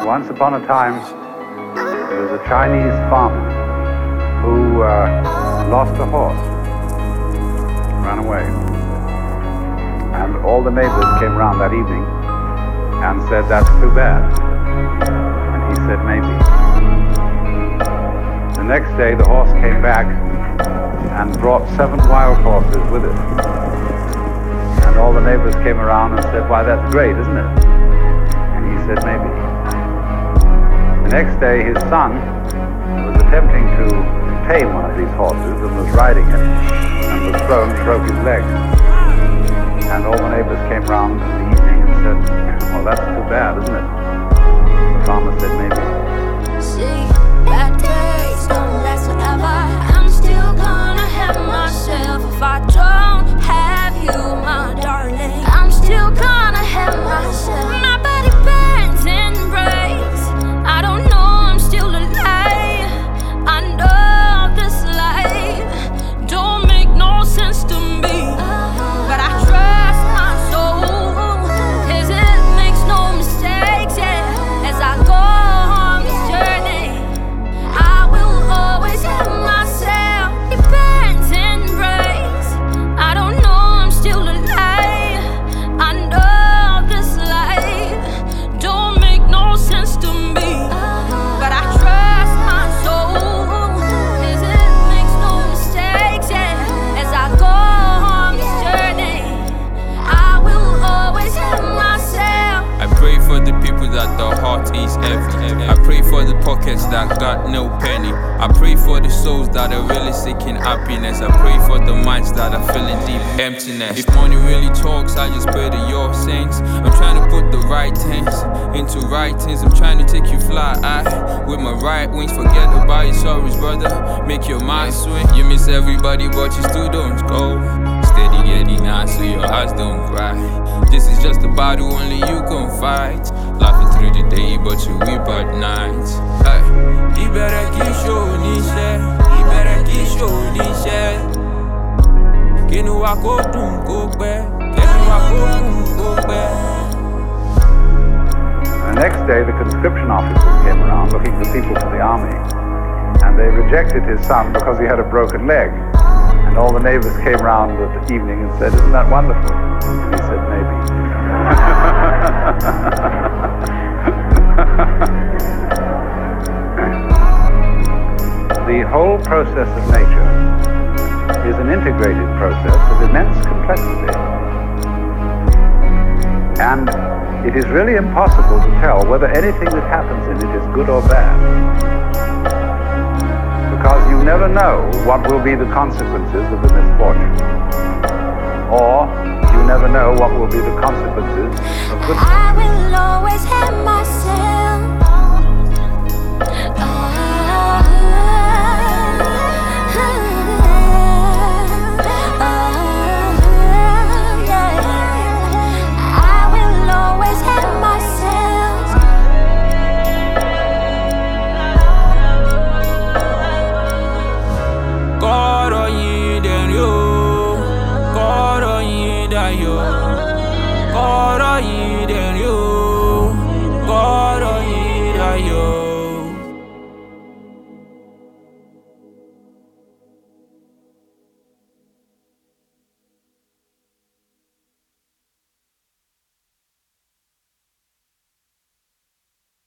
Once upon a time, there was a Chinese farmer who lost a horse, ran away. And all the neighbors came around that evening and said, "That's too bad." And he said, "Maybe." The next day, the horse came back and brought 7 wild horses with it. And all the neighbors came around and said, "Why, that's great, isn't it?" And he said, "Maybe." The next day, his son was attempting to tame one of these horses and was riding it and was thrown and broke his leg. And all the neighbors came round in the evening and said, "Well, that's too bad, isn't it?" The farmer said, "Maybe." See, bad days don't last forever. I'm still gonna have myself if I don't have you, my darling. I'm still gonna have myself. My body bends and breaks. I don't know, I'm still alive. I know this life don't make no sense to me, but I trust my soul, 'cause it makes no mistakes, yeah. As I go on this journey, I will always have myself. It bends and breaks. I don't know, I'm still alive. I know this life don't make no sense to me, but I trust my soul, 'cause it makes no mistakes, yeah. As I go on this journey, I will always have myself. I pray for the people that the heart is heavy. I pray for the pockets that got no penny. I pray for the souls that are really seeking happiness. I pray for the minds that are feeling deep emptiness. If money really talks, I just pray to your saints. I'm trying to put the right things into right things. I'm trying to take you fly with my right wings. Forget about your sorrows, brother. Make your mind swing. You miss everybody, but you still don't go. Steady getting high so your eyes don't cry. This is just a battle only you can fight. Laughing through the day, but you weep at night. Hey. Ibereki show nishe, Ibereki show nishe. Kinu wa ko dun ko pẹ́, kinu wa ko dun ko pẹ́. The next day, the conscription officers came around looking for people for the army, and they rejected his son because he had a broken leg. And all the neighbors came round at the evening and said, "Isn't that wonderful?" And he said, "Maybe." The whole process of nature is an integrated process of immense complexity. And it is really impossible to tell whether anything that happens in it is good or bad, because you never know what will be the consequences of the misfortune, or you never know what will be the consequences of good. I will always have myself. I will always have myself. God on you, then you. God on you, that you. God on you.